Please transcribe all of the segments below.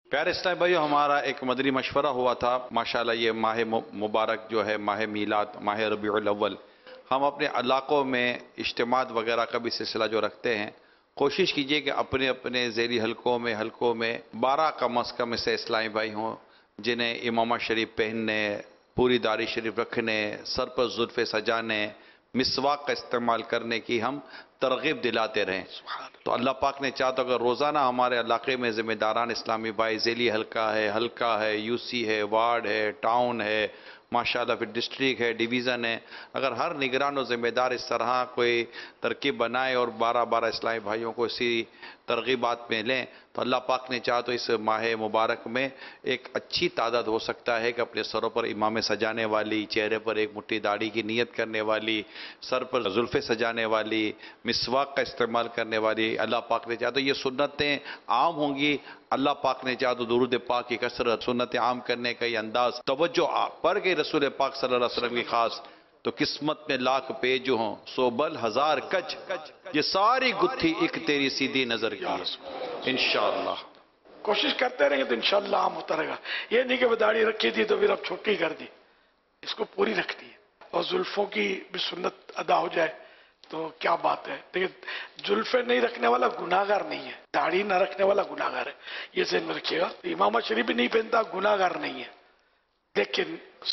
پیارے اسلامی بھائیو، ہمارا ایک مدنی مشورہ ہوا تھا. ماشاءاللہ یہ ماہ مبارک جو ہے، ماہ میلاد، ماہ ربیع الاول، ہم اپنے علاقوں میں اجتماعات وغیرہ کا بھی سلسلہ جو رکھتے ہیں، کوشش کیجئے کہ اپنے اپنے ذیلی حلقوں میں 12 کم از کم سے اسلامی بھائی ہوں جنہیں امامہ شریف پہننے، پوری داڑھی شریف رکھنے، سر پر زلفیں سجانے، مسواک کا استعمال کرنے کی ہم ترغیب دلاتے رہیں. تو اللہ پاک نے چاہا تو اگر روزانہ ہمارے علاقے میں ذمہ داران اسلامی بھائی، ذیلی حلقہ ہے، یو سی ہے، وارڈ ہے، ٹاؤن ہے، ماشاءاللہ پھر ڈسٹرکٹ ہے، ڈویژن ہے، اگر ہر نگران و ذمہ دار اس طرح کوئی ترکیب بنائے اور 12 اسلامی بھائیوں کو اسی ترغیبات میں لیں تو اللہ پاک نے چاہا تو اس ماہ مبارک میں ایک اچھی تعداد ہو سکتا ہے کہ اپنے سروں پر امامے سجانے والی، چہرے پر ایک مٹھی داڑھی کی نیت کرنے والی، سر پر زلفیں سجانے والی، مسواک کا استعمال کرنے والی، اللہ پاک نے چاہا تو یہ سنتیں عام ہوں گی. اللہ پاک نے چاہا تو درود پاک کی کثرت، سنتیں عام کرنے کا یہ انداز، توجہ پڑھ گئی رسول پاک صلی اللہ علیہ وسلم کی خاص، تو قسمت میں لاکھ پیج ہوں سو بل ہزار کج، یہ ساری گتھی ایک تیری سیدھی نظر کی ہے. انشاءاللہ کوشش کرتے رہیں گے تو انشاءاللہ عام ہوتا رہے گا. یہ نہیں کہ وہ داڑھی رکھی تھی تو پھر اب چھوٹی کر دی، اس کو پوری رکھتی ہے. اور زلفوں کی بھی سنت ادا ہو جائے تو کیا بات ہے. دیکھیں، زلفیں نہیں رکھنے والا گناہگار نہیں ہے، داڑھی نہ رکھنے والا گناہگار ہے، یہ ذہن میں رکھیے گا. امامہ شریف بھی نہیں پہنتا، گناہگار نہیں ہے، لیکن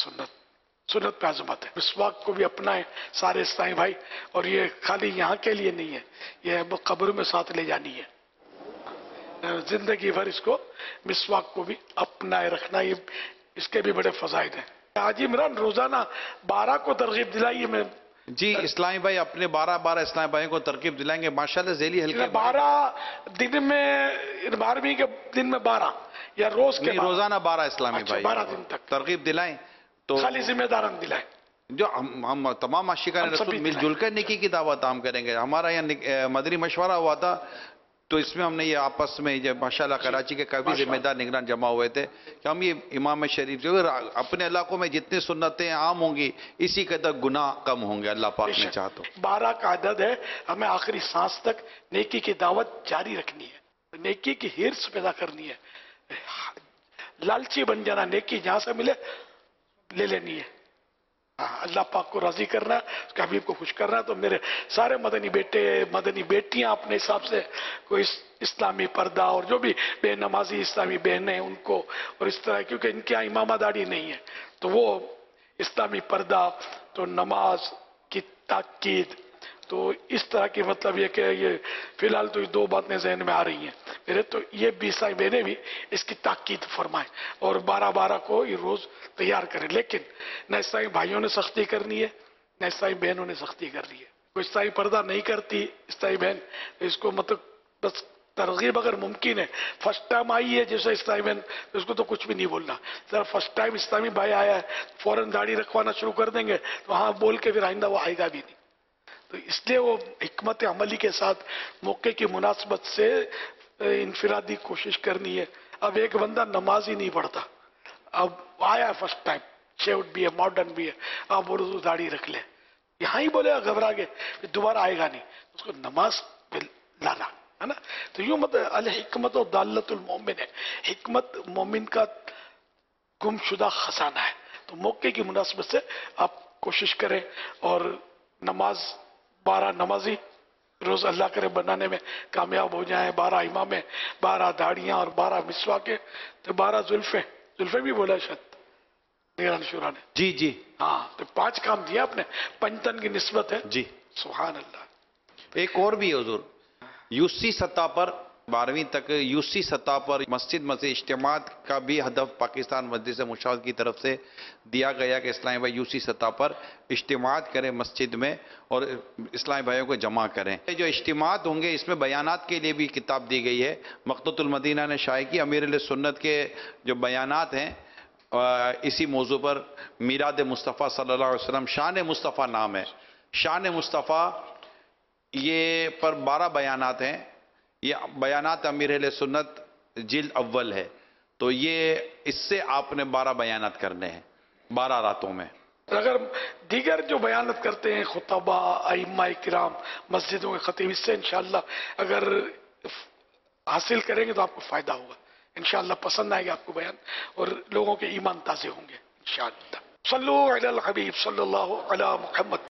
سنت پہ عظمت ہے. مسواک کو بھی اپنائیں سارے اسلامی بھائی، اور یہ خالی یہاں کے لیے نہیں ہے، یہ قبر میں ساتھ لے جانی ہے. زندگی بھر اس کو، مسواک کو بھی اپنائے رکھنا، یہ اس کے بھی بڑے فضائل ہیں. حاجی عمران روزانہ 12 کو ترغیب دلائیے. میں جی اسلامی بھائی اپنے 12 اسلامی بھائیوں کو ترغیب دلائیں گے. ماشاءاللہ ذیلی حلقے 12 دن میں، 12ویں کے دن میں 12 یا روز کے نہیں، روزانہ 12 اسلامی بھائی 12 دن تک ترغیب دلائیں. تو خالی ذمہ داران دلائیں. جو ہم تمام عاشقان رسول مل جل کر نیکی کی دعوت عام کریں گے. ہمارا یہاں مدنی مشورہ ہوا تھا تو اس میں ہم نے یہ آپس میں جب ماشاءاللہ کراچی کے کافی ذمہ دار نگران جمع ہوئے تھے کہ ہم یہ امام شریف جو اپنے علاقوں میں جتنی سنتیں عام ہوں گی اسی قدر گناہ کم ہوں گے اللہ پاک نے چاہا تو. 12 کا عدد ہے، ہمیں آخری سانس تک نیکی کی دعوت جاری رکھنی ہے، نیکی کی ہرس پیدا کرنی ہے. لالچی بن جانا، نیکی جہاں سے ملے لے لینی ہے. اللہ پاک کو راضی کرنا، اس کے حبیب کو خوش کرنا. تو میرے سارے مدنی بیٹے، مدنی بیٹیاں اپنے حساب سے کوئی اسلامی پردہ اور جو بھی بے نمازی اسلامی بہنیں ان کو، اور اس طرح، کیونکہ ان کے یہاں امامہ داڑھی نہیں ہے تو وہ اسلامی پردہ، تو نماز کی تاکید، تو اس طرح کی مطلب یہ کہ یہ فی الحال تو یہ 2 باتیں ذہن میں آ رہی ہیں میرے. تو یہ بھی عیسائی بہنیں بھی اس کی تاکید فرمائیں اور 12 کو یہ روز تیار کریں. لیکن نہ عیسائی بھائیوں نے سختی کرنی ہے، نہ عیسائی بہنوں نے سختی کرنی ہے. کوئی عیسائی پردہ نہیں کرتی عیسائی بہن، اس کو مطلب بس ترغیب اگر ممکن ہے. فرسٹ ٹائم آئی ہے جیسے اسلامی بہن، اس کو تو کچھ بھی نہیں بولنا. صرف فرسٹ ٹائم اسلامی بھائی آیا ہے فوراً داڑھی رکھوانا شروع کر دیں گے تو ہاں بول کے پھر آئندہ وہ آئے گا بھی نہیں. تو اس لیے وہ حکمت عملی کے ساتھ موقع کی مناسبت سے انفرادی کوشش کرنی ہے. اب ایک بندہ نماز ہی نہیں پڑھتا، اب آیا فرسٹ ٹائم، شیوٹ بھی ہے، ماڈرن بھی ہے، اب وہ داڑھی رکھ لے، یہاں ہی بولے گھبرا کے پھر دوبارہ آئے گا نہیں، اس کو نماز پہ لانا ہے نا. تو یوں مطلب الحکمت و دالت المومن ہے، حکمت مومن کا گم شدہ خزانہ ہے. تو موقع کی مناسبت سے آپ کوشش کریں اور نماز 12 نمازی روز اللہ کرے بنانے میں کامیاب ہو جائیں. 12 امامیں، 12 داڑیاں اور 12 مسواکیں، تو 12 زلفیں بھی بولا شاید نگران شورا نے. جی ہاں، تو 5 کام دیا آپ نے، پنجتن کی نسبت ہے. جی. سبحان اللہ. ایک اور بھی حضور، یو سی سطح پر 12ویں تک یو سی سطح پر مسجد اجتماعات کا بھی ہدف پاکستان مجلس مشاورت کی طرف سے دیا گیا کہ اسلامی بھائی یو سی سطح پر اجتماعات کریں مسجد میں اور اسلامی بھائیوں کو جمع کریں. جو اجتماعات ہوں گے اس میں بیانات کے لیے بھی کتاب دی گئی ہے. مقتوۃ المدینہ نے شائع کی امیر علیہ سنت کے جو بیانات ہیں اسی موضوع پر، میلاد مصطفیٰ صلی اللہ علیہ وسلم، شان مصطفیٰ نام ہے، شان مصطفیٰ، یہ پر 12 بیانات ہیں. یہ بیانات امیر اہل سنت جلد اول ہے، تو یہ اس سے آپ نے 12 بیانات کرنے ہیں 12 راتوں میں. اگر دیگر جو بیانات کرتے ہیں خطبہ، ائمہ کرام، مسجدوں کے خطیب، اس سے انشاءاللہ اگر حاصل کریں گے تو آپ کو فائدہ ہوگا انشاءاللہ پسند آئے گا آپ کو بیان، اور لوگوں کے ایمان تازے ہوں گے انشاءاللہ۔ صلو علی الحبیب صلی اللہ علی محمد۔